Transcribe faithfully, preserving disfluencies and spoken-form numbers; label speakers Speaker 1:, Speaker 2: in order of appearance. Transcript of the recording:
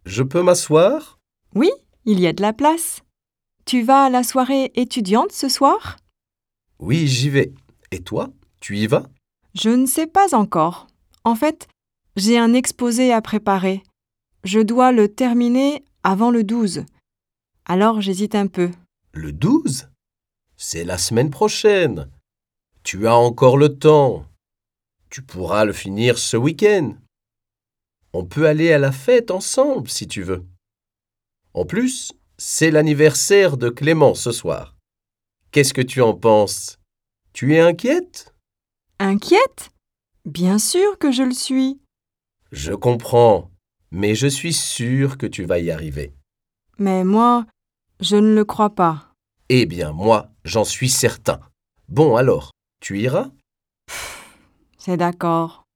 Speaker 1: Je peux m'asseoir?
Speaker 2: Oui, il y a de la place. Tu vas à la soirée étudiante ce soir?
Speaker 1: Oui, j'y vais. Et toi, tu y vas?
Speaker 2: Je ne sais pas encore. En fait, j'ai un exposé à préparer. Je dois le terminer avant le douze. Alors j'hésite un peu.
Speaker 1: Le douze? C'est la semaine prochaine. Tu as encore le temps. Tu pourras le finir ce week-end. On peut aller à la fête ensemble si tu veux. En plus, c'est l'anniversaire de Clément ce soir. Qu'est-ce que tu en penses? Tu es inquiète?
Speaker 2: Inquiète? Bien sûr que je le suis.
Speaker 1: Je comprends, mais je suis sûr que tu vas y arriver.
Speaker 2: Mais moi, je ne le crois pas.
Speaker 1: Eh bien, moi, j'en suis certain. Bon alors, tu iras?
Speaker 2: C'est d'accord.